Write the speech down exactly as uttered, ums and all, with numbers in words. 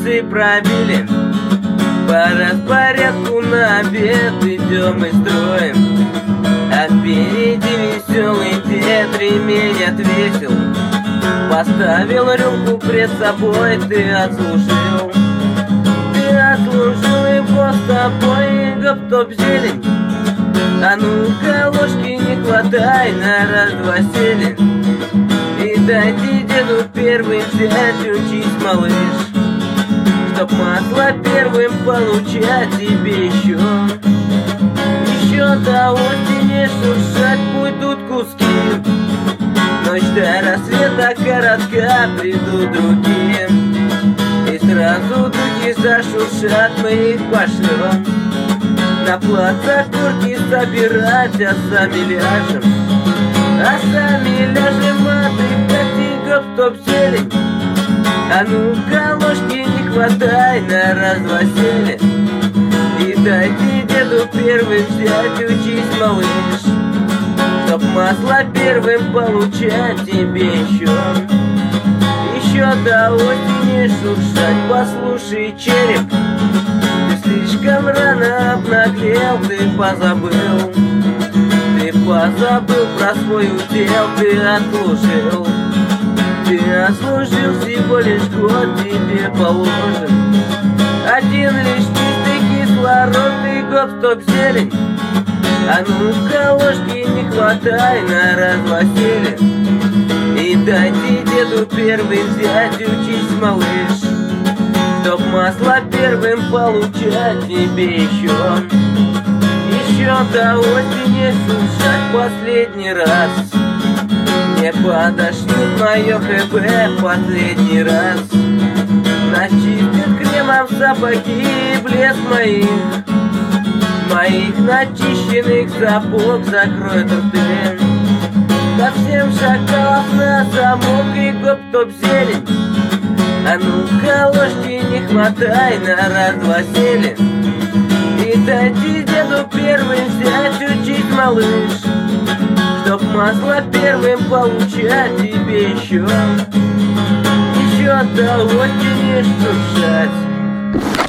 часы пробили, по распорядку на обед идем и строим. А впереди веселый дед ремень отвесил, поставил рюмку пред собой, ты отслужил. Ты отслужил, и бог с тобой, гоп-топ зелень. А ну-ка ложки не хватай на раз-два селень. И дайте деду первым взять, учись, малыш, чтоб масло первым получать тебе еще. Еще до осени шуршать будут куски, ночь до рассвета коротка, придут другие. И сразу другие зашуршат, мы их пошлем на плацах курки собирать, а сами ляжем. А сами ляжем, а ты как тигов, топ зелень. А ну-ка ложки не хватай на раз-два селень. И дайте деду первым взять, учись, малыш, чтоб масло первым получать тебе еще. Еще до осени шуршать, послушай, череп, ты слишком рано обнаглел, ты позабыл. Ты позабыл про свой удел, ты отслужил. Ты отслужил всего лишь год, тебе положен один лишь чистый кислород, и гоп-стоп зелень. А ну-ка ложки не хватай на раз-два селень. И дайте деду первым взять, учись, малыш, чтоб масло первым получать тебе еще. Еще до осени шуршать последний раз. Не подошли мое ХБ последний раз. Начистит кремом сапоги блеск моих, моих начищенных сапог закроет рты. Совсем шакалов на замок, и гоп-топ зелень. А ну-ка ложки не хватай на раз-два селень. И дайте деду первым взять, учить, малыш, чтоб масло первым получать тебе еще. Еще до осени шуршать.